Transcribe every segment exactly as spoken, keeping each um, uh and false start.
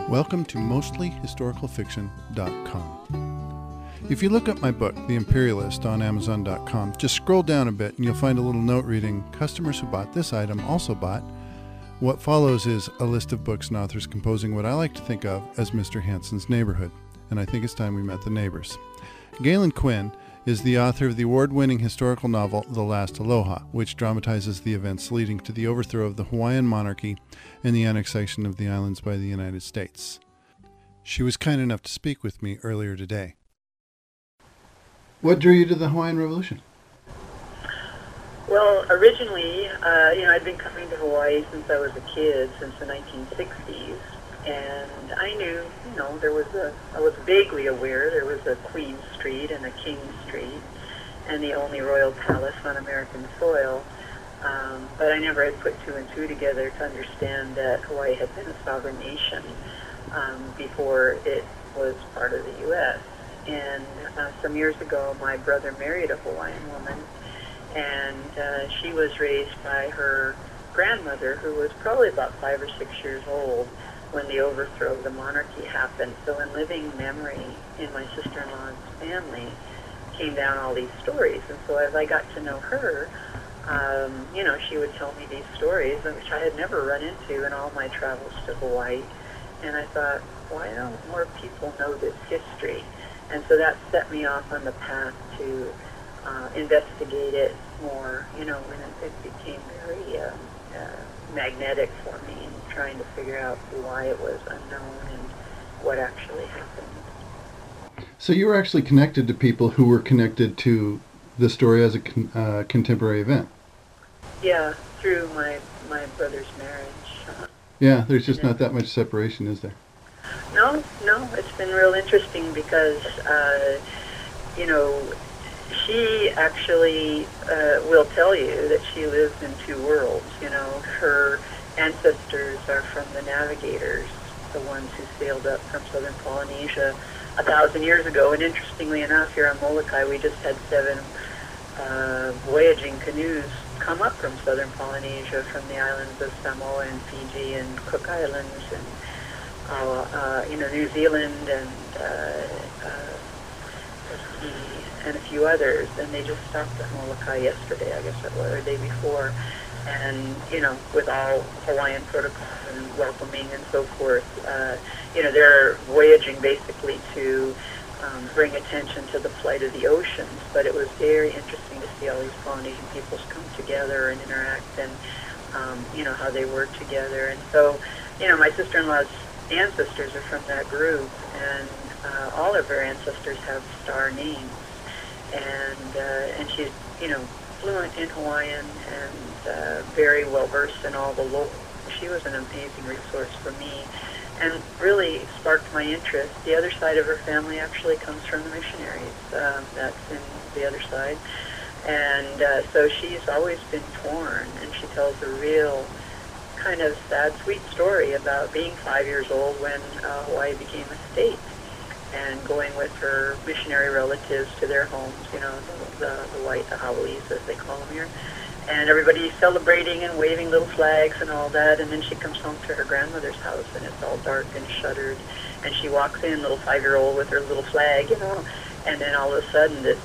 Welcome to mostly historical fiction dot com. If you look up my book, The Imperialist, on amazon dot com, just scroll down a bit and you'll find a little note reading, "Customers who bought this item also bought." What follows is a list of books and authors composing what I like to think of as Mister Hansen's neighborhood, and I think it's time we met the neighbors. Galen Quinn is the author of the award-winning historical novel The Last Aloha, which dramatizes the events leading to the overthrow of the Hawaiian monarchy and the annexation of the islands by the United States. She was kind enough to speak with me earlier today. What drew you to the Hawaiian Revolution? Well, originally, uh, you know, I'd been coming to Hawaii since I was a kid, since the nineteen sixties, and I knew, you know, there was a, I was vaguely aware there was a Queen Street and a King Street, and the only royal palace on American soil, um, but I never had put two and two together to understand that Hawaii had been a sovereign nation um, before it was part of the U S And uh, some years ago, my brother married a Hawaiian woman, and uh, she was raised by her grandmother, who was probably about five or six years old when the overthrow of the monarchy happened. So in living memory in my sister-in-law's family came down all these stories. And so as I got to know her, um, you know, she would tell me these stories, which I had never run into in all my travels to Hawaii. And I thought, why don't more people know this history? And so that set me off on the path to uh, investigate it more, you know, and it, it became very um, uh, magnetic for me in trying to figure out why it was unknown and what actually happened. So you were actually connected to people who were connected to the story as a con- uh, contemporary event? Yeah, through my, my brother's marriage. Uh, yeah, there's just not that much separation, is there? No, no, it's been real interesting because, uh, you know, she actually uh, will tell you that she lives in two worlds. You know, her ancestors are from the navigators, the ones who sailed up from southern Polynesia a thousand years ago. And interestingly enough, here on Molokai, we just had seven uh, voyaging canoes come up from southern Polynesia, from the islands of Samoa and Fiji and Cook Islands and Uh, uh, you know, New Zealand and uh, uh, and a few others, and they just stopped at Molokai yesterday, I guess it was, or the day before, and, you know, with all Hawaiian protocols and welcoming and so forth, uh, you know, they're voyaging basically to um, bring attention to the plight of the oceans, but it was very interesting to see all these Polynesian peoples come together and interact and, um, you know, how they work together, and so, you know, my sister-in-law's ancestors are from that group, and uh, all of her ancestors have star names, and uh, and she's, you know, fluent in Hawaiian and uh, very well versed in all the local. She was an amazing resource for me, and really sparked my interest. The other side of her family actually comes from the missionaries. Um, that's in the other side, and uh, so she's always been torn, and she tells a real kind of sad, sweet story about being five years old when uh, Hawaii became a state, and going with her missionary relatives to their homes, you know, the, the, the white, the Hawaiis, as they call them here, and everybody celebrating and waving little flags and all that, and then she comes home to her grandmother's house, and it's all dark and shuttered, and she walks in, little five-year-old with her little flag, you know, and then all of a sudden this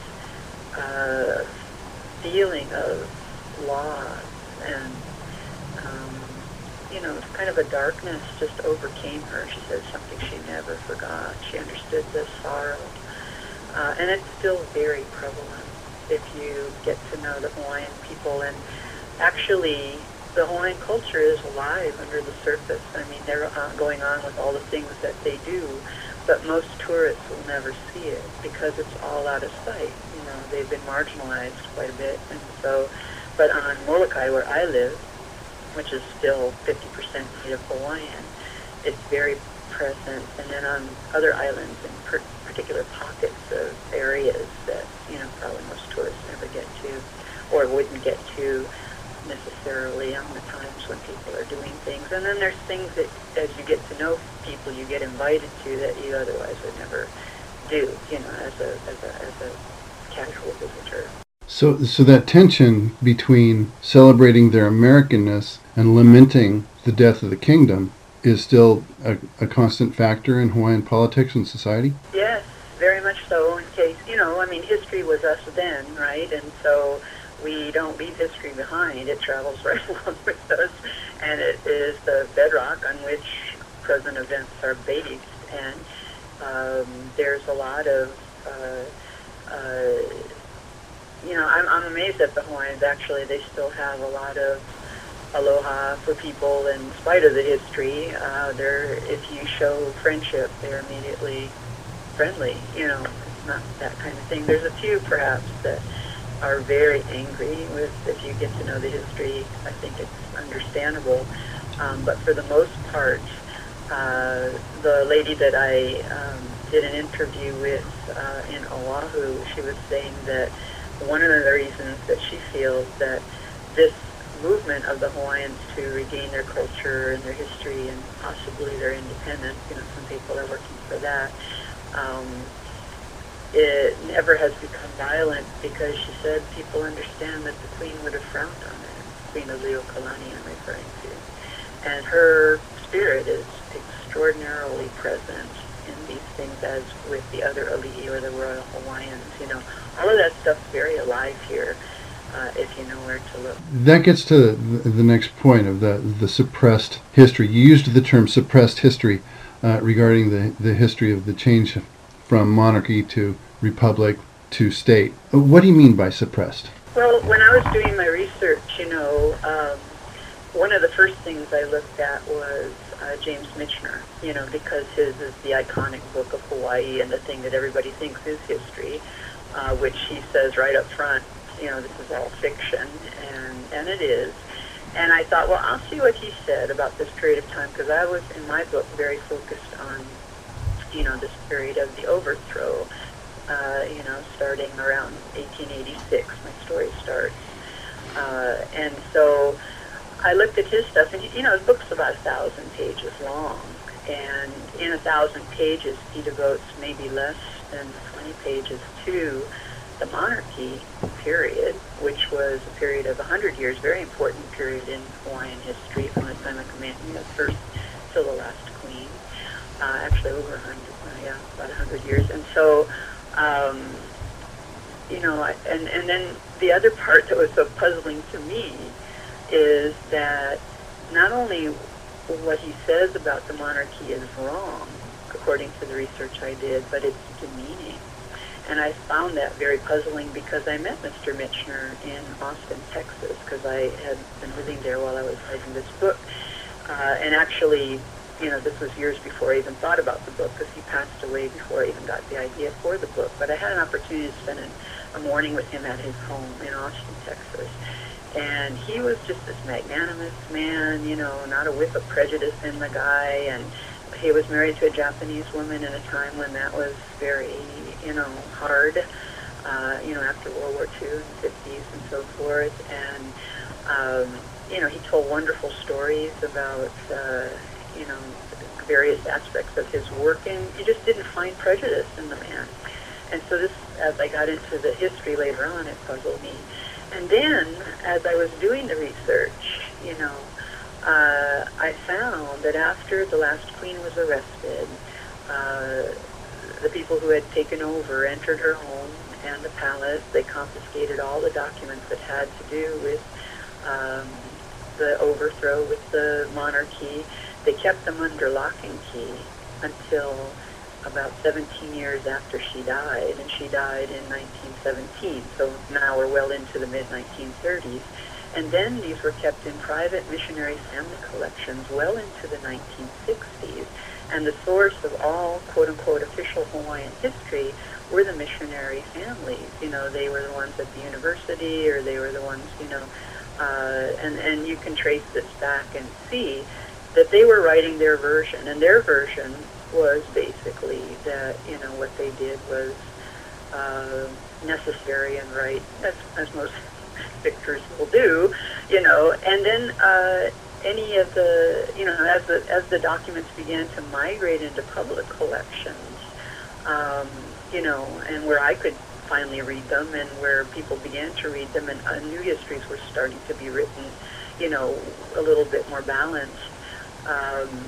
uh, feeling of loss and um, you know, kind of a darkness just overcame her. She said something she never forgot. She understood the sorrow. Uh, and it's still very prevalent if you get to know the Hawaiian people. And actually, the Hawaiian culture is alive under the surface. I mean, they're uh, going on with all the things that they do, but most tourists will never see it because it's all out of sight. You know, they've been marginalized quite a bit. And so, but on Molokai, where I live, which is still fifty percent Native Hawaiian, it's very present. And then on other islands, in per- particular pockets of areas that, you know, probably most tourists never get to, or wouldn't get to necessarily on the times when people are doing things. And then there's things that, as you get to know people, you get invited to that you otherwise would never do, you know, as a as a as a casual visitor. So, so that tension between celebrating their Americanness and lamenting the death of the kingdom is still a, a constant factor in Hawaiian politics and society? Yes, very much so. In case, you know, I mean, history was us then, right? And so we don't leave history behind. It travels right along with us, and it is the bedrock on which present events are based. And um, there's a lot of, uh, uh, you know, I'm, I'm amazed at the Hawaiians. Actually, they still have a lot of aloha for people in spite of the history. Uh, they're, if you show friendship, they're immediately friendly. You know, it's not that kind of thing. There's a few, perhaps, that are very angry with, if you get to know the history. I think it's understandable. Um, but for the most part, uh, the lady that I um, did an interview with uh, in Oahu, she was saying that one of the reasons that she feels that this movement of the Hawaiians to regain their culture and their history and possibly their independence, you know, some people are working for that, um, it never has become violent, because she said people understand that the Queen would have frowned on it, Queen Liliuokalani I'm referring to. And her spirit is extraordinarily present in these things, as with the other ali'i, or the Royal Hawaiians. You know, all of that stuff's very alive here, uh, if you know where to look. That gets to the, the next point of the, the suppressed history. You used the term suppressed history uh, regarding the, the history of the change from monarchy to republic to state. What do you mean by suppressed? Well, when I was doing my research, you know, um, one of the first things I looked at was uh, James Michener, you know, because his is the iconic book of Hawaii and the thing that everybody thinks is history, uh, which he says right up front, you know, this is all fiction, and, and it is. And I thought, well, I'll see what he said about this period of time, because I was, in my book, very focused on, you know, this period of the overthrow, uh, you know, starting around eighteen eighty-six, my story starts. Uh, and so I looked at his stuff, and, you know, his book's about a thousand pages long, and in a thousand pages, he devotes maybe less than twenty pages to the monarchy period, which was a period of a hundred years, very important period in Hawaiian history, from the time of Kamehameha first till the last queen. Uh, actually, over a hundred, uh, yeah, about a hundred years. And so, um, you know, I, and and then the other part that was so puzzling to me is that not only what he says about the monarchy is wrong, according to the research I did, but it's demeaning. And I found that very puzzling, because I met Mister Michener in Austin, Texas, because I had been living there while I was writing this book. Uh, and actually, you know, this was years before I even thought about the book, because he passed away before I even got the idea for the book. But I had an opportunity to spend a morning with him at his home in Austin, Texas. And he was just this magnanimous man, you know, not a whiff of prejudice in the guy. And he was married to a Japanese woman in a time when that was very, you know, hard, uh, you know, after World War Two in the fifties and so forth. And, um, you know, he told wonderful stories about, uh, you know, various aspects of his work, and you just didn't find prejudice in the man. And so this, as I got into the history later on, it puzzled me. And then, as I was doing the research, you know, uh, I found that after the last queen was arrested, uh, the people who had taken over entered her home and the palace. They confiscated all the documents that had to do with um, the overthrow, with the monarchy. They kept them under lock and key until about seventeen years after she died, and she died in nineteen seventeen, so now we're well into the mid nineteen thirties. And then these were kept in private missionary family collections well into the nineteen sixties, and the source of all quote-unquote official Hawaiian history were the missionary families. You know, they were the ones at the university, or they were the ones, you know, uh, and, and you can trace this back and see that they were writing their version, and their version was basically that, you know, what they did was uh, necessary and right, as, as most victors will do, you know. And then uh, any of the, you know, as the, as the documents began to migrate into public collections, um, you know, and where I could finally read them, and where people began to read them, and uh, new histories were starting to be written, you know, a little bit more balanced. Um,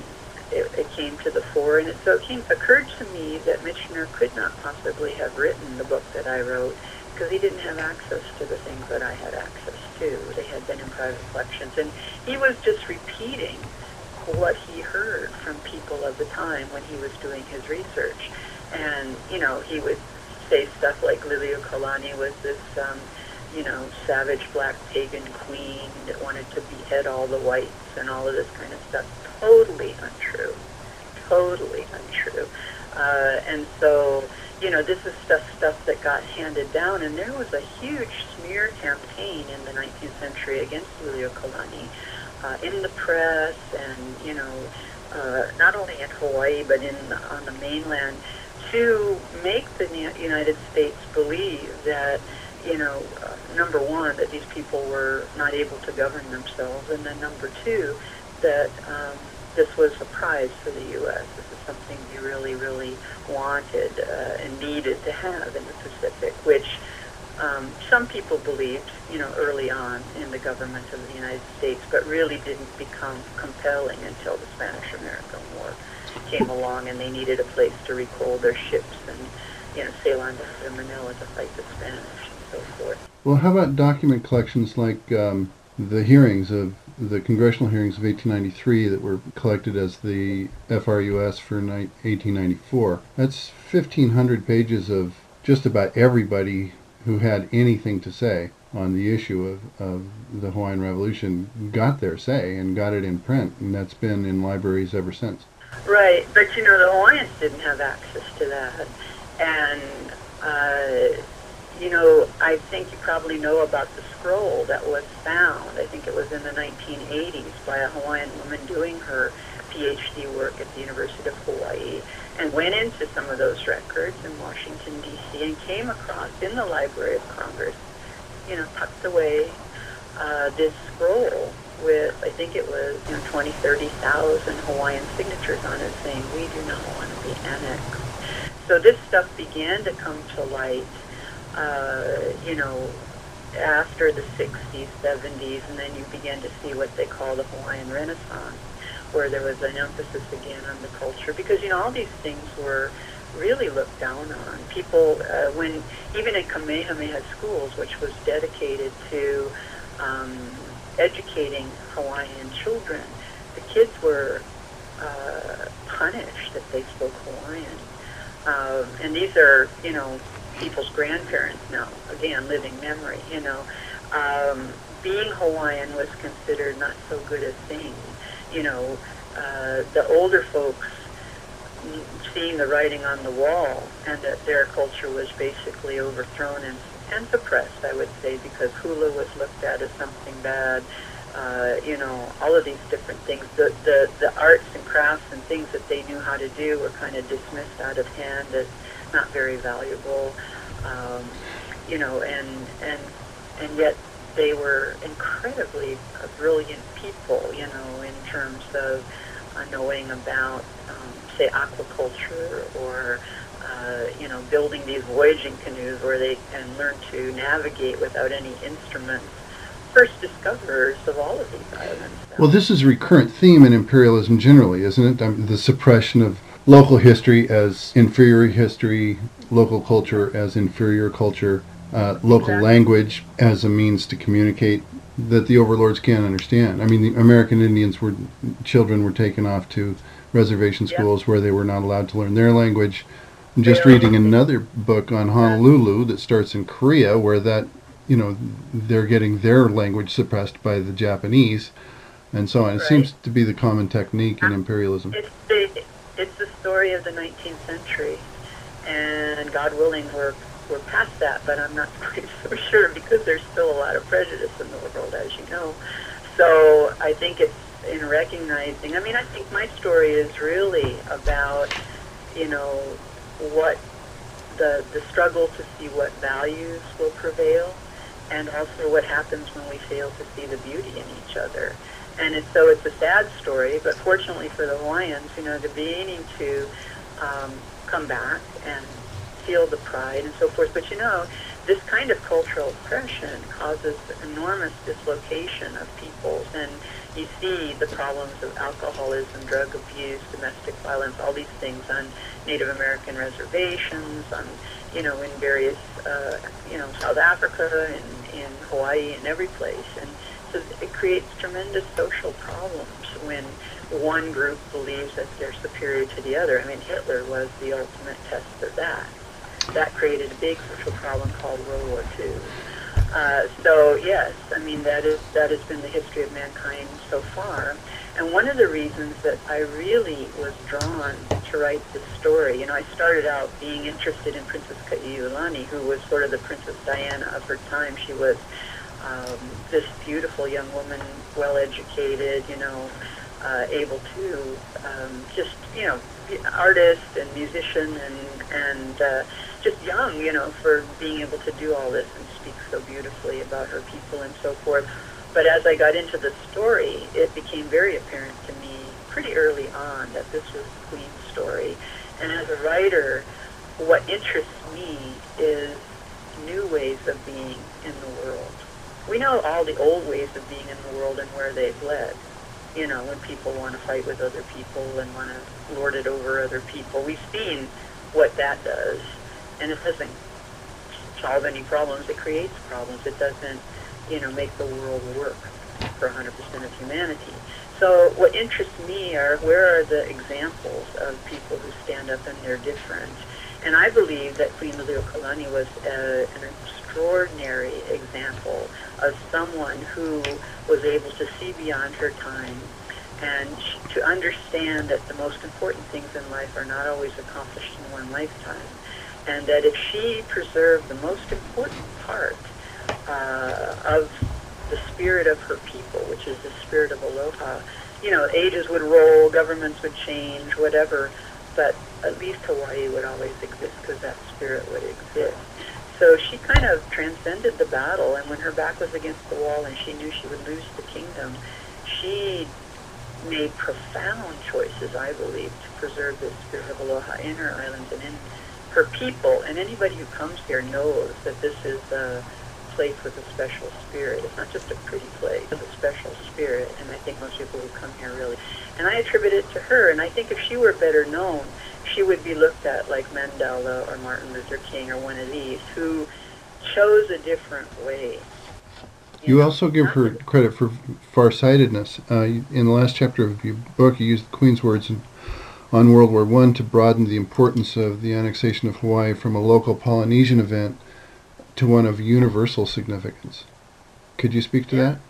it, it came to the fore. And it, so it came, occurred to me that Michener could not possibly have written the book that I wrote because he didn't have access to the things that I had access to. They had been in private collections. And he was just repeating what he heard from people of the time when he was doing his research. And, you know, he would say stuff like Liliuokalani was this, um, you know, savage black pagan queen that wanted to behead all the whites and all of this kind of stuff. Totally untrue. Totally untrue. Uh, and so, you know, this is stuff, stuff that got handed down, and there was a huge smear campaign in the nineteenth century against Liliuokalani uh, in the press and, you know, uh, not only in Hawaii but in on the mainland, to make the United States believe that, you know, uh, number one, that these people were not able to govern themselves, and then number two, that um, this was a prize for the U S This is something we really, really wanted uh, and needed to have in the Pacific, which um, some people believed, you know, early on in the government of the United States, but really didn't become compelling until the Spanish-American War came along, and they needed a place to recall their ships and, you know, sail on to Manila to fight the Spanish and so forth. Well, how about document collections like um, the hearings of the congressional hearings of eighteen ninety-three that were collected as the F R U S for ni- eighteen ninety-four? That's fifteen hundred pages of just about everybody who had anything to say on the issue of, of the Hawaiian Revolution got their say and got it in print, and that's been in libraries ever since. Right, but you know, the Hawaiians didn't have access to that, and uh, you know, I think you probably know about the scroll that was found. I think it was in the nineteen eighties by a Hawaiian woman doing her PhD work at the University of Hawaii, and went into some of those records in Washington, D C, and came across in the Library of Congress, you know, tucked away, uh, this scroll with, I think it was, you know, twenty, thirty thousand Hawaiian signatures on it saying, we do not want to be annexed. So this stuff began to come to light, uh, you know, after the sixties, seventies, and then you began to see what they call the Hawaiian Renaissance, where there was an emphasis again on the culture, because, you know, all these things were really looked down on. People, uh, when, even in Kamehameha schools, which was dedicated to um, educating Hawaiian children, the kids were uh, punished if they spoke Hawaiian. Uh, and these are, you know, people's grandparents now, again, living memory, you know. Um, being Hawaiian was considered not so good a thing. You know, uh, the older folks seeing the writing on the wall and that their culture was basically overthrown and, and suppressed, I would say, because hula was looked at as something bad. Uh, you know, all of these different things. The, the, the arts and crafts and things that they knew how to do were kind of dismissed out of hand as not very valuable. Um, you know, and, and, and yet they were incredibly uh, brilliant people, you know, in terms of uh, knowing about, um, say, aquaculture or, uh, you know, building these voyaging canoes where they can learn to navigate without any instruments. First discoverers of all of these islands. Well, this is a recurrent theme in imperialism generally, isn't it? I mean, the suppression of local history as inferior history, local culture as inferior culture, uh, local exactly. language as a means to communicate that the overlords can't understand. I mean, the American Indians were, children were taken off to reservation schools yep. where they were not allowed to learn their language. I'm just reading another book on Honolulu that starts in Korea, where that, you know, they're getting their language suppressed by the Japanese, and so on. It right. seems to be the common technique in imperialism. It's the, it's the story of the nineteenth century, and God willing, we're, we're past that, but I'm not quite so sure because there's still a lot of prejudice in the world, as you know. So I think it's in recognizing, I mean, I think my story is really about, you know, what the, the struggle to see what values will prevail, and also what happens when we fail to see the beauty in each other. And it's, so it's a sad story, but fortunately for the Hawaiians, you know, they're beginning to um, come back and feel the pride and so forth. But, you know, this kind of cultural oppression causes enormous dislocation of peoples, and you see the problems of alcoholism, drug abuse, domestic violence, all these things on Native American reservations, on, you know, in various, uh, you know, South Africa and in Hawaii and every place. And so it creates tremendous social problems when one group believes that they're superior to the other. I mean, Hitler was the ultimate test of that. That created a big social problem called World War Two. Uh, so yes, I mean that is that has been the history of mankind so far, and one of the reasons that I really was drawn to write this story, you know, I started out being interested in Princess Kaiulani, who was sort of the Princess Diana of her time. She was um, this beautiful young woman, well educated, you know, uh, able to um, just you know, be an artist and musician and and uh, just young, you know, for being able to do all this and speak so beautifully about her people and so forth. But as I got into the story, it became very apparent to me pretty early on that this was the Queen's story. And as a writer, what interests me is new ways of being in the world. We know all the old ways of being in the world and where they've led. You know, when people want to fight with other people and want to lord it over other people. We've seen what that does. And it doesn't solve any problems. It creates problems. It doesn't, you know, make the world work for one hundred percent of humanity. So what interests me are where are the examples of people who stand up and they're different. And I believe that Queen Liliuokalani was a, an extraordinary example of someone who was able to see beyond her time and to understand that the most important things in life are not always accomplished in one lifetime. And that if she preserved the most important part uh, of the spirit of her people, which is the spirit of aloha, you know, ages would roll, governments would change, whatever, but at least Hawaii would always exist because that spirit would exist. So she kind of transcended the battle, and when her back was against the wall and she knew she would lose the kingdom, she made profound choices, I believe, to preserve the spirit of aloha in her islands and in her people. And anybody who comes here knows that this is a place with a special spirit. It's not just a pretty place, it's a special spirit, and I think most people who come here really. And I attribute it to her, and I think if she were better known, she would be looked at like Mandela or Martin Luther King or one of these who chose a different way. You also give her credit for farsightedness. Uh, in the last chapter of your book, you used the Queen's words in, on World War One to broaden the importance of the annexation of Hawaii from a local Polynesian event to one of universal significance. Could you speak to yeah. that?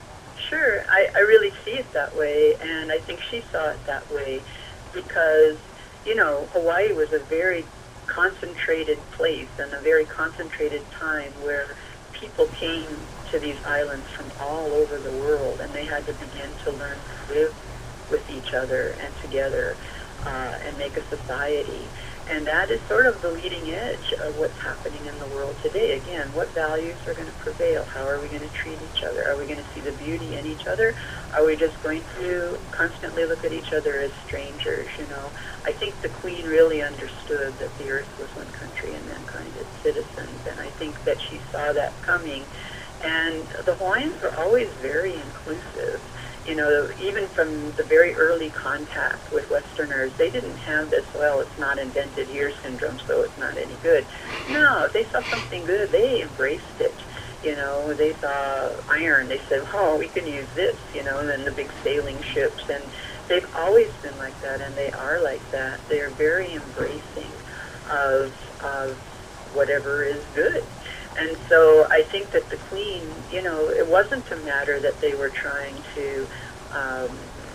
Sure. I, I really see it that way, and I think she saw it that way because, you know, Hawaii was a very concentrated place and a very concentrated time where people came to these islands from all over the world, and they had to begin to learn to live with each other and together uh, and make a society. And that is sort of the leading edge of what's happening in the world today. Again, what values are going to prevail? How are we going to treat each other? Are we going to see the beauty in each other? Are we just going to constantly look at each other as strangers, you know? I think the Queen really understood that the earth was one country and mankind as citizens, and I think that she saw that coming. And the Hawaiians were always very inclusive. You know, even from the very early contact with Westerners, they didn't have this, well, it's not invented here syndrome, so it's not any good. No, if they saw something good, they embraced it. You know, they saw iron, they said, oh, we can use this, you know, and then the big sailing ships. And they've always been like that, and they are like that. They are very embracing of, of whatever is good. And so I think that the Queen, you know, it wasn't a matter that they were trying to um,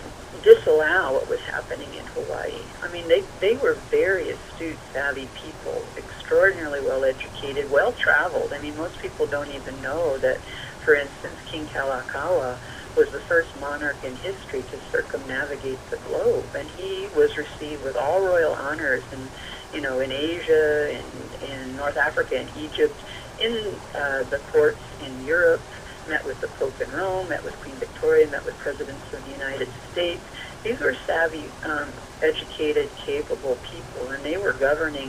disallow what was happening in Hawaii. I mean, they, they were very astute, savvy people, extraordinarily well-educated, well-traveled. I mean, most people don't even know that, for instance, King Kalakaua was the first monarch in history to circumnavigate the globe, and he was received with all royal honors in, you know, in Asia, in, in North Africa, in Egypt, in uh, the courts in Europe, met with the Pope in Rome, met with Queen Victoria, met with presidents of the United States. These were savvy, um, educated, capable people, and they were governing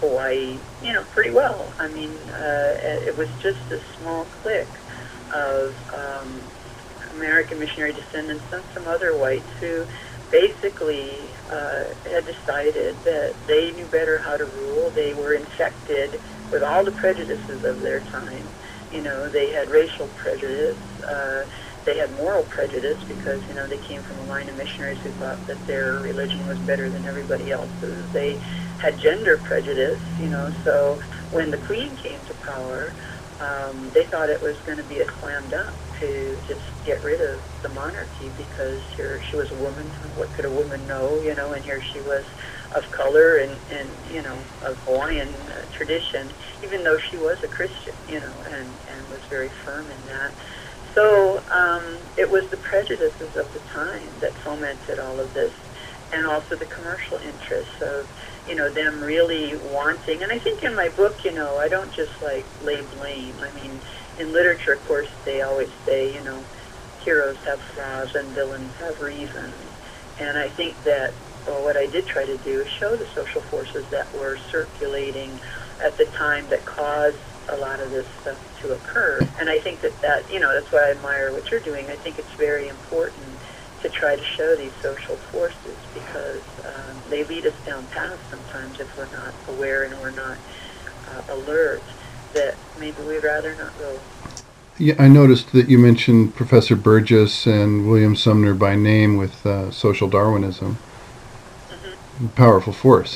Hawaii, you know, pretty well. I mean, uh, it was just a small clique of um, American missionary descendants and some other whites who basically uh, had decided that they knew better how to rule. They were infected with all the prejudices of their time. You know, they had racial prejudice. Uh, they had moral prejudice because, you know, they came from a line of missionaries who thought that their religion was better than everybody else's. They had gender prejudice, you know, so when the Queen came to power, um, they thought it was going to be a slam dunk to just get rid of the monarchy because here she was a woman. What could a woman know, you know, and here she was of color and, and you know, of Hawaiian uh, tradition, even though she was a Christian, you know, and, and was very firm in that. So um, it was the prejudices of the time that fomented all of this, and also the commercial interests of, you know, them really wanting. And I think in my book, you know, I don't just like lay blame. I mean, in literature, of course, they always say, you know, heroes have flaws and villains have reasons. And I think that, well, what I did try to do is show the social forces that were circulating at the time that caused a lot of this stuff to occur. And I think that that, you know, that's why I admire what you're doing. I think it's very important to try to show these social forces because um, they lead us down paths sometimes if we're not aware and we're not uh, alert that maybe we'd rather not go. Yeah, I noticed that you mentioned Professor Burgess and William Sumner by name with uh, social Darwinism. Mm-hmm. Powerful force.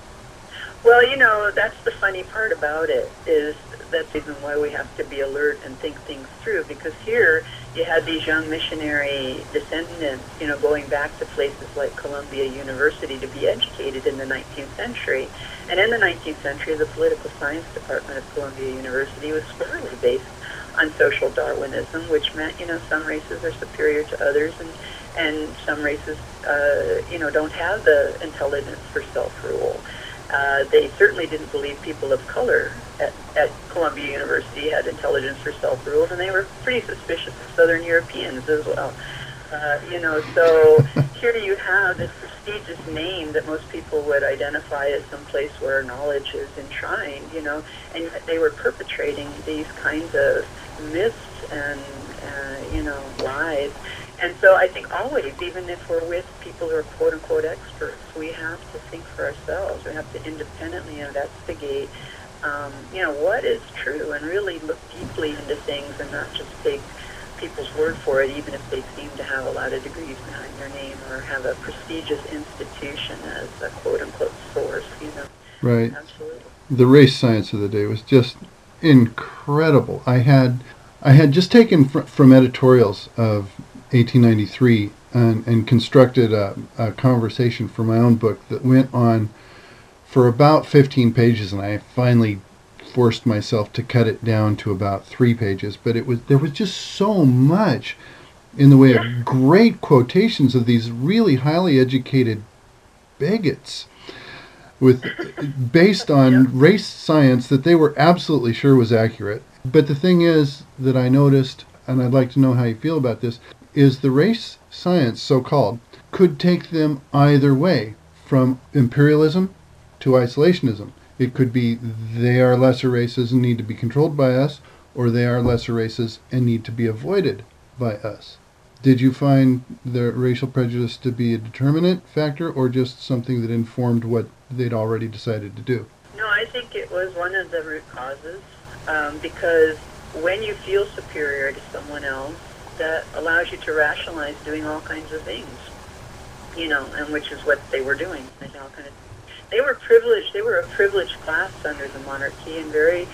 Well, you know, that's the funny part about it, is that's even why we have to be alert and think things through, because here you had these young missionary descendants, you know, going back to places like Columbia University to be educated in the nineteenth century. And in the nineteenth century, the political science department of Columbia University was squarely based on social Darwinism, which meant, you know, some races are superior to others, and, and some races, uh, you know, don't have the intelligence for self-rule. Uh, they certainly didn't believe people of color at, at Columbia University had intelligence for self-rule, and they were pretty suspicious of Southern Europeans as well. Uh, you know, so here you have this prestigious name that most people would identify as some place where knowledge is enshrined, you know, and they were perpetrating these kinds of myths and, uh, you know, lies. And so I think always, even if we're with people who are quote-unquote experts, we have to think for ourselves. We have to independently investigate, um, you know, what is true and really look deeply into things and not just take people's word for it, even if they seem to have a lot of degrees behind their name or have a prestigious institution as a quote-unquote source, you know. Right. Absolutely. The race science of the day was just incredible. I had I had just taken fr- from editorials of eighteen ninety-three and, and constructed a, a conversation for my own book that went on for about fifteen pages, and I finally forced myself to cut it down to about three pages. But it was there was just so much in the way of great quotations of these really highly educated bigots with based on yeah. race science that they were absolutely sure was accurate. But the thing is that I noticed, and I'd like to know how you feel about this, is the race science, so-called, could take them either way, from imperialism to isolationism. It could be they are lesser races and need to be controlled by us, or they are lesser races and need to be avoided by us. Did you find the racial prejudice to be a determinant factor, or just something that informed what they'd already decided to do? No, I think it was one of the root causes, um, because when you feel superior to someone else, that allows you to rationalize doing all kinds of things, you know, and which is what they were doing. They all kind of, they were privileged. They were a privileged class under the monarchy, and very,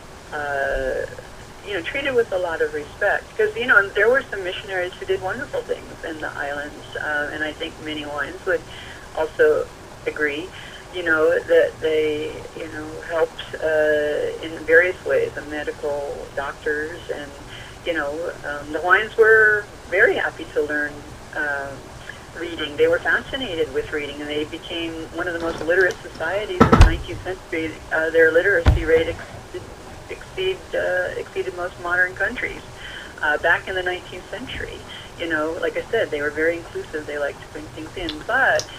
uh, you know, treated with a lot of respect. Because, you know, there were some missionaries who did wonderful things in the islands, uh, and I think many Hawaiians would also agree, you know, that they, you know, helped uh, in various ways, the medical doctors, and you know, um, the Hawaiians were very happy to learn uh, reading. They were fascinated with reading, and they became one of the most literate societies in the nineteenth century. Uh, their literacy rate ex- exceed, uh, exceeded most modern countries. Uh, back in the nineteenth century, you know, like I said, they were very inclusive. They liked to bring things in. But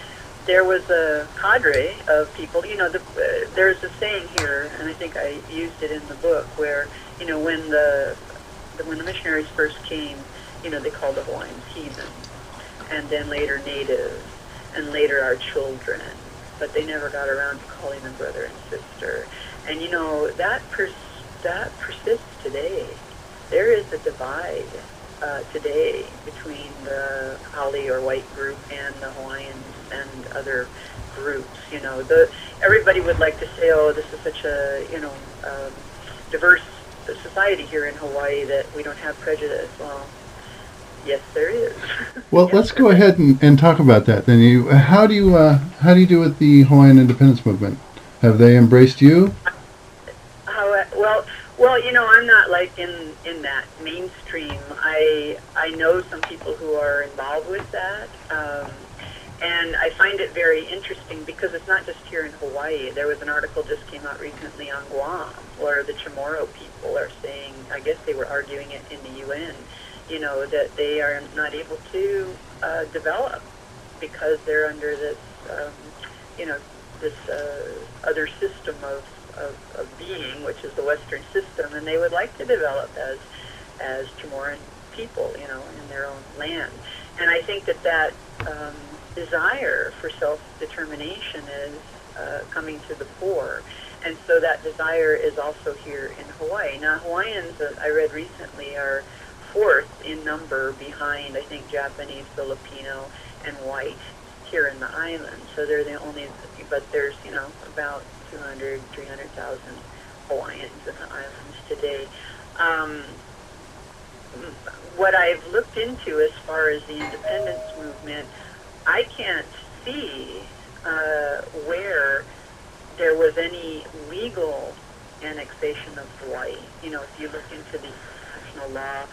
there was a cadre of people. You know, the, uh, there's a saying here, and I think I used it in the book, where, you know, when the, the when the missionaries first came, you know, they called the Hawaiians heathen, and then later natives, and later our children, but they never got around to calling them brother and sister. And, you know, that pers- that persists today. There is a divide uh, today between the Hali or white group and the Hawaiians and other groups. You know, the everybody would like to say, oh, this is such a, you know, um, diverse society here in Hawaii that we don't have prejudice. Well, yes, there is. Well, yes, let's go ahead and, and talk about that. Then, you, how do you uh, how do you do with the Hawaiian independence movement? Have they embraced you? How, uh, well, well, you know, I'm not like in, in that mainstream. I I know some people who are involved with that, um, and I find it very interesting because it's not just here in Hawaii. There was an article just came out recently on Guam, where the Chamorro people are saying, I guess they were arguing it in the U N, you know, that they are not able to uh, develop because they're under this, um, you know, this uh, other system of, of, of being, which is the Western system, and they would like to develop as as Chamorro people, you know, in their own land. And I think that that um, desire for self-determination is uh, coming to the fore. And so that desire is also here in Hawaii. Now, Hawaiians, uh, I read recently, are fourth in number behind, I think, Japanese, Filipino, and white here in the island. So they're the only, but there's, you know, about two hundred, three hundred thousand Hawaiians in the islands today. Um, what I've looked into as far as the independence movement, I can't see uh, where there was any legal annexation of Hawaii. You know, if you look into the international law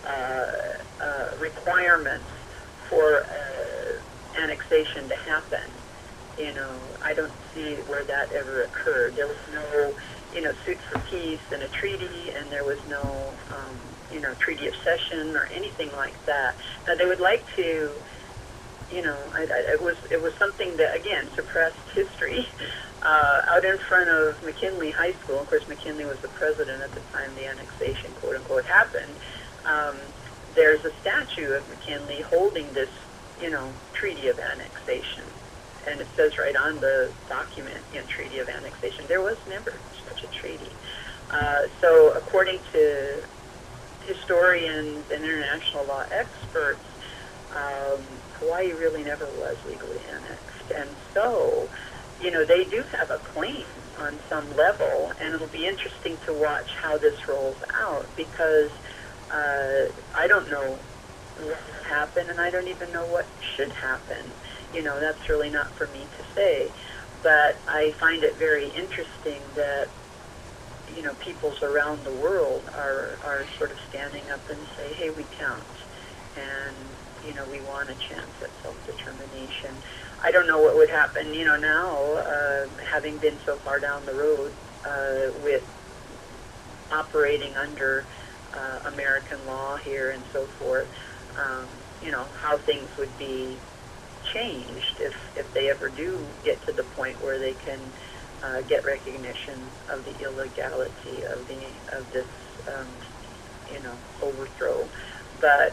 uh, uh, requirements for uh, annexation to happen, you know, I don't see where that ever occurred. There was no, you know, suit for peace and a treaty, and there was no, um, you know, treaty of cession or anything like that. Now, they would like to, you know, I, I, it was it was something that, again, suppressed history. Uh, out in front of McKinley High School, of course, McKinley was the president at the time the annexation, quote-unquote, happened. Um, there's a statue of McKinley holding this, you know, treaty of annexation. And it says right on the document, you know, treaty of annexation. There was never such a treaty. Uh, so according to historians and international law experts, um, Hawaii really never was legally annexed. And so, you know, they do have a claim on some level, and it'll be interesting to watch how this rolls out, because uh, I don't know what will happen, and I don't even know what should happen. You know, that's really not for me to say. But I find it very interesting that, you know, peoples around the world are, are sort of standing up and say, hey, we count, and, you know, we want a chance at self-determination. I don't know what would happen, you know, now, uh, having been so far down the road uh, with operating under uh, American law here and so forth, um, you know, how things would be changed if, if they ever do get to the point where they can uh, get recognition of the illegality of the of this, um, you know, overthrow. But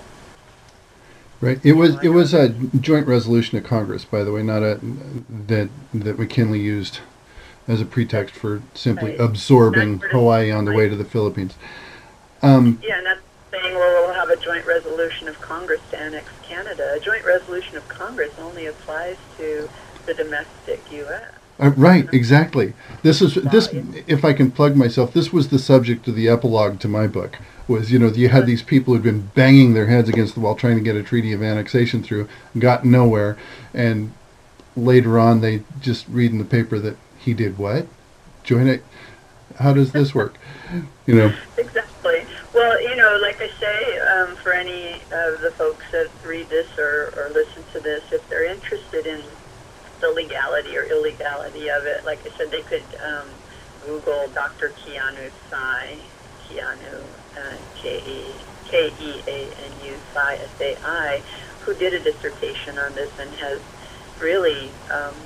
right. It was it was a joint resolution of Congress, by the way, not a that that McKinley used as a pretext for simply right. absorbing Hawaii on the way to the Philippines. Um, yeah, and that's saying, well, we'll have a joint resolution of Congress to annex Canada. A joint resolution of Congress only applies to the domestic U S Uh, right, exactly. This is this. If I can plug myself, this was the subject of the epilogue to my book. Was, you know, you had these people who'd been banging their heads against the wall trying to get a treaty of annexation through, got nowhere, and later on they just read in the paper that he did what? Join it. How does this work? You know. Exactly. Well, you know, like I say, um, for any of the folks that read this or, or listen to this, if they're interested in the legality or illegality of it, like I said, they could um, Google Doctor Keanu Sai, Keanu, uh, K E K E A N U Sai, S A I, who did a dissertation on this and has really um,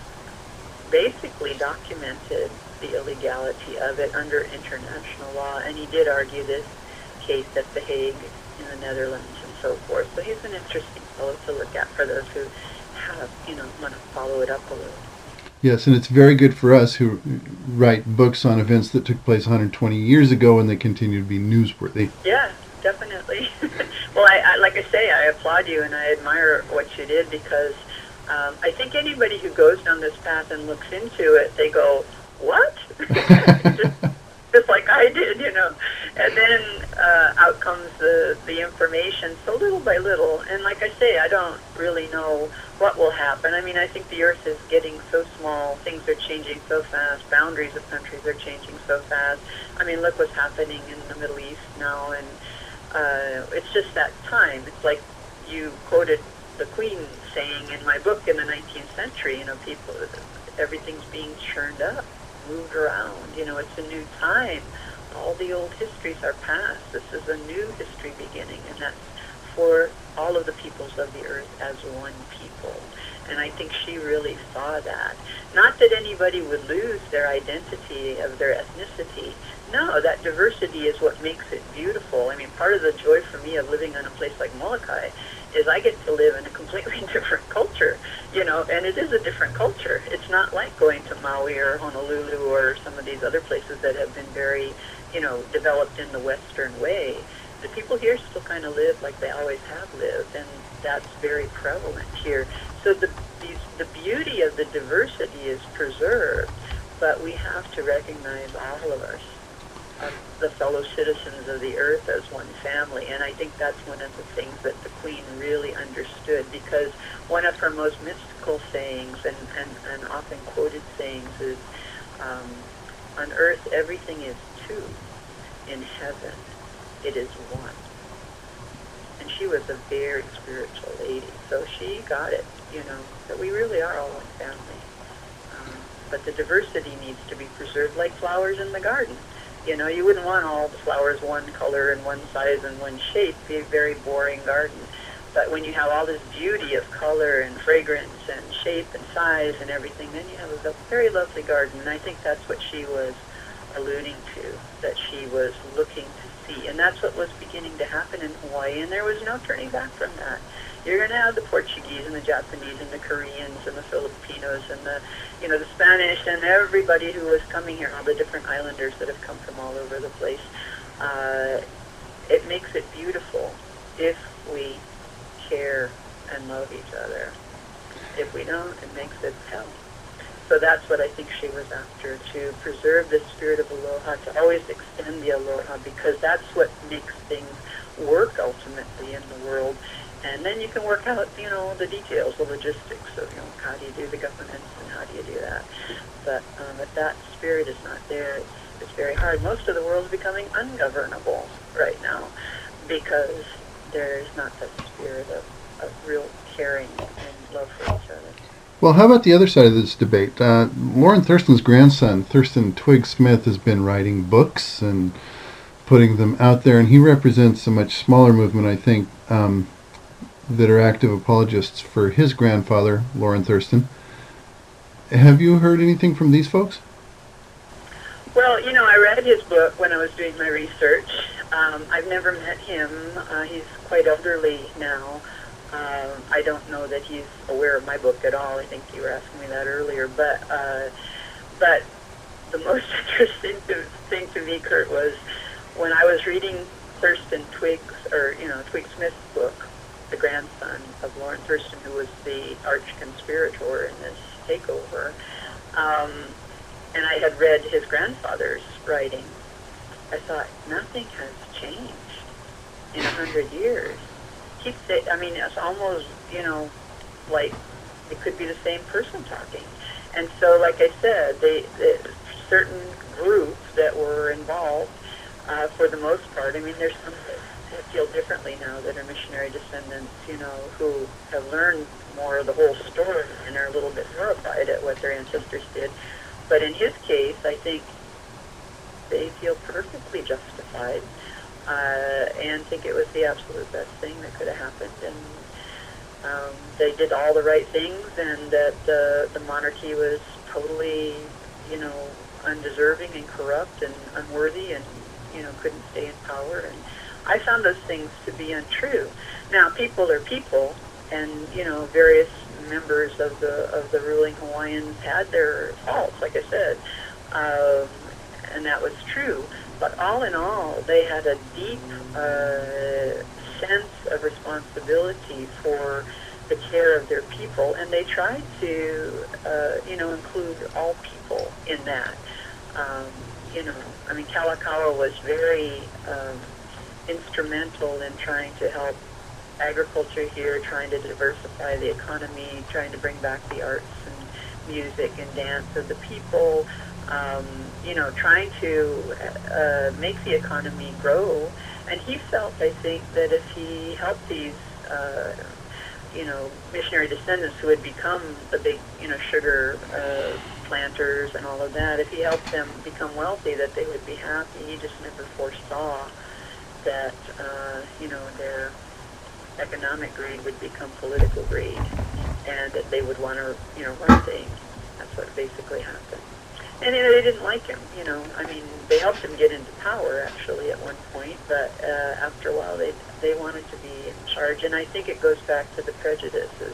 basically documented the illegality of it under international law, and he did argue this case at The Hague in the Netherlands and so forth. So he's an interesting fellow to look at for those who have, you know, want to follow it up a little. Yes, and it's very good for us who write books on events that took place one hundred twenty years ago and they continue to be newsworthy. Yeah, definitely. Well, I, I, like I say, I applaud you and I admire what you did, because um, I think anybody who goes down this path and looks into it, they go, what? just, just like I did, you know. And then uh, out comes the, the information, so little by little. And like I say, I don't really know what will happen. I mean, I think the Earth is getting so small. Things are changing so fast. Boundaries of countries are changing so fast. I mean, look what's happening in the Middle East now. And uh, it's just that time. It's like you quoted the Queen saying in my book in the nineteenth century, you know, people, everything's being churned up, moved around. You know, it's a new time. All the old histories are past. This is a new history beginning, and that's for all of the peoples of the earth as one people. And I think she really saw that. Not that anybody would lose their identity of their ethnicity. No, that diversity is what makes it beautiful. I mean, part of the joy for me of living in a place like Molokai is I get to live in a completely different culture, you know, and it is a different culture. It's not like going to Maui or Honolulu or some of these other places that have been very, you know, developed in the Western way. The people here still kind of live like they always have lived, and that's very prevalent here. So the these, the beauty of the diversity is preserved, but we have to recognize all of us, uh, the fellow citizens of the earth, as one family. And I think that's one of the things that the Queen really understood, because one of her most mystical sayings and, and, and often quoted sayings is, um, on earth everything is two, in heaven it is one. And she was a very spiritual lady, so she got it, you know, that we really are all one family. Um, but the diversity needs to be preserved, like flowers in the garden. You know, you wouldn't want all the flowers one color and one size and one shape. It'd be a very boring garden. But when you have all this beauty of color and fragrance and shape and size and everything, then you have a very lovely garden. And I think that's what she was alluding to, that she was looking to see. And that's what was beginning to happen in Hawaii, and there was no turning back from that. You're going to have the Portuguese and the Japanese and the Koreans and the Filipinos and the, you know, the Spanish and everybody who was coming here, all the different islanders that have come from all over the place. Uh, it makes it beautiful if we care and love each other. If we don't, it makes it hell. So that's what I think she was after, to preserve the spirit of aloha, to always extend the aloha, because that's what makes things work ultimately in the world. And then you can work out, you know, the details, the logistics of, you know, how do you do the governance and how do you do that. But um, if that spirit is not there, it's, it's very hard. Most of the world is becoming ungovernable right now because there is not that spirit of, of real caring and love for each other. Well, how about the other side of this debate? Uh, Lauren Thurston's grandson, Thurston Twigg Smith, has been writing books and putting them out there, and he represents a much smaller movement, I think, um, that are active apologists for his grandfather, Lauren Thurston. Have you heard anything from these folks? Well, you know, I read his book when I was doing my research. Um, I've never met him. Uh, he's quite elderly now. Uh, I don't know that he's aware of my book at all. I think you were asking me that earlier. But uh, but the most interesting to, thing to me, Kurt, was when I was reading Thurston Twigg's, or, you know, Twigg Smith's book, the grandson of Lauren Thurston, who was the arch-conspirator in this takeover. Um, and I had read his grandfather's writing. I thought, nothing has changed in a hundred years. Keep say, I mean, it's almost, you know, like it could be the same person talking. And so, like I said, they, they certain groups that were involved, uh, for the most part. I mean, there's some that feel differently now that are missionary descendants, you know, who have learned more of the whole story and are a little bit horrified at what their ancestors did. But in his case, I think they feel perfectly justified. Uh, and think it was the absolute best thing that could have happened. And um, they did all the right things, and that uh, the monarchy was totally, you know, undeserving and corrupt and unworthy, and you know, couldn't stay in power. And I found those things to be untrue. Now, people are people, and you know, various members of the of the ruling Hawaiians had their faults, like I said, um, and that was true. But all in all, they had a deep uh, sense of responsibility for the care of their people, and they tried to, uh, you know, include all people in that. Um, you know, I mean, Kalakaua was very um, instrumental in trying to help agriculture here, trying to diversify the economy, trying to bring back the arts and music and dance of the people, um, you know, trying to uh, make the economy grow. And he felt, I think, that if he helped these, uh, you know, missionary descendants who had become the big, you know, sugar uh, planters and all of that, if he helped them become wealthy, that they would be happy. He just never foresaw that, uh, you know, their economic greed would become political greed, and that they would want to, you know, run things. That's what basically happened. And you know, they didn't like him. You know, I mean, they helped him get into power actually at one point, but uh, after a while, they they wanted to be in charge. And I think it goes back to the prejudices.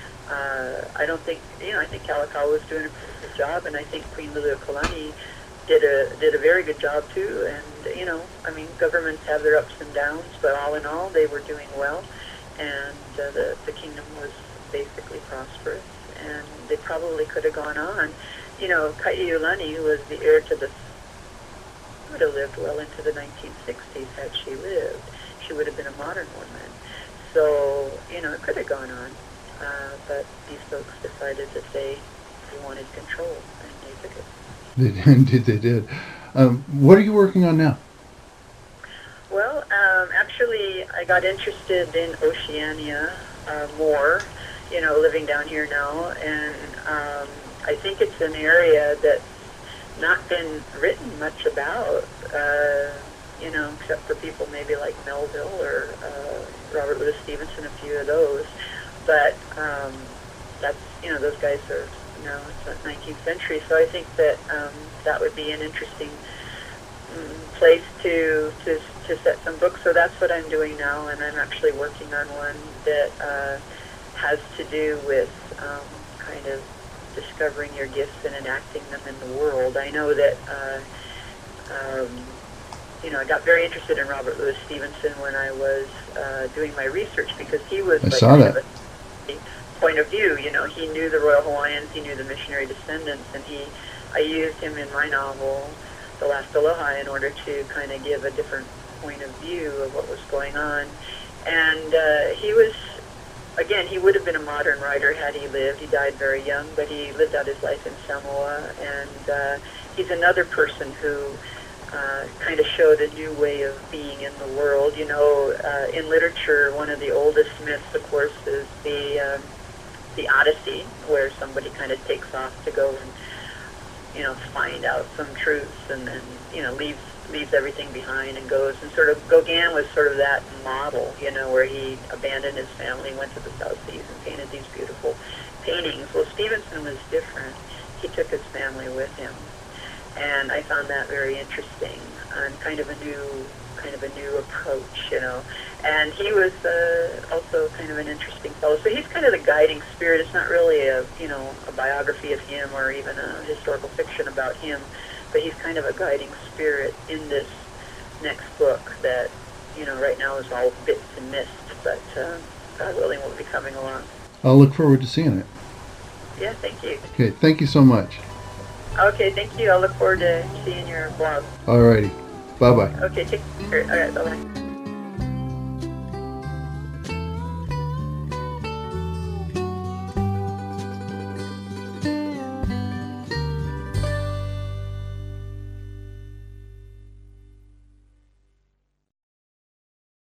Uh, I don't think, you know, I think Kalakaua was doing a pretty good job, and I think Queen Liliuokalani did a did a very good job too. And you know, I mean, governments have their ups and downs, but all in all, they were doing well, and uh, the the kingdom was basically prosperous, and they probably could have gone on. You know, Kaiulani, who was the heir to the, would have lived well into the nineteen sixties had she lived. She would have been a modern woman. So, you know, it could have gone on, uh, but these folks decided that they, they wanted control, and they took it. They did. They did. Um, what are you working on now? Well, um, actually, I got interested in Oceania uh, more, you know, living down here now, and um, I think it's an area that's not been written much about, uh, you know, except for people maybe like Melville or uh, Robert Louis Stevenson, a few of those. But um, that's, you know, those guys are, you know, it's the nineteenth century, so I think that um, that would be an interesting um, place to, to to set some books. So that's what I'm doing now, and I'm actually working on one that uh, has to do with um, kind of discovering your gifts and enacting them in the world. I know that, uh, um, you know, I got very interested in Robert Louis Stevenson when I was uh, doing my research, because he was I like saw kind that. of a point of view. You know, he knew the Royal Hawaiians, he knew the missionary descendants, and he, I used him in my novel, The Last Aloha, in order to kind of give a different point of view of what was going on. And uh, he was, again, he would have been a modern writer had he lived. He died very young, but he lived out his life in Samoa, and uh, he's another person who uh, kind of showed a new way of being in the world. You know, uh, in literature, one of the oldest myths, of course, is the um, the Odyssey, where somebody kind of takes off to go and, you know, find out some truths, and then, you know, leaves leaves everything behind and goes. And sort of Gauguin was sort of that model, you know, where he abandoned his family, went to the South Seas and painted these beautiful paintings. Well, Stevenson was different. He took his family with him, and I found that very interesting, and kind of a new kind of a new approach, you know. And he was uh, also kind of an interesting fellow. So he's kind of the guiding spirit. It's not really a, you know, a biography of him or even a historical fiction about him, but he's kind of a guiding spirit in this next book that, you know, right now is all bits and mist, but uh, God willing will be coming along. I'll look forward to seeing it. Yeah, thank you. Okay, thank you so much. Okay, thank you. I'll look forward to seeing your blog. Alrighty. Bye-bye. Okay, take care. All right, bye-bye.